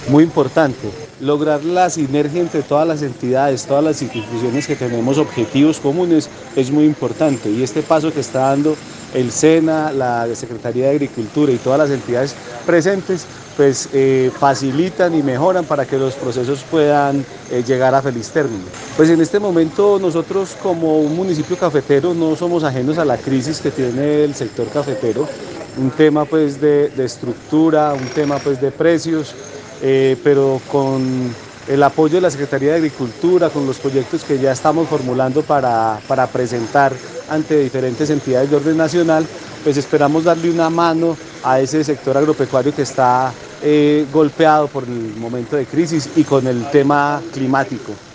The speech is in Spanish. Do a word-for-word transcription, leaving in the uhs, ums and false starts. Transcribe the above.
Muy importante, lograr la sinergia entre todas las entidades, todas las instituciones que tenemos objetivos comunes es muy importante, y este paso que está dando el SENA, la Secretaría de Agricultura y todas las entidades presentes, pues eh, facilitan y mejoran para que los procesos puedan eh, llegar a feliz término. Pues en este momento nosotros, como un municipio cafetero, no somos ajenos a la crisis que tiene el sector cafetero, un tema pues de, de estructura, un tema pues de precios, eh, pero con el apoyo de la Secretaría de Agricultura, con los proyectos que ya estamos formulando para, para presentar ante diferentes entidades de orden nacional, pues esperamos darle una mano a ese sector agropecuario que está eh, golpeado por el momento de crisis y con el tema climático.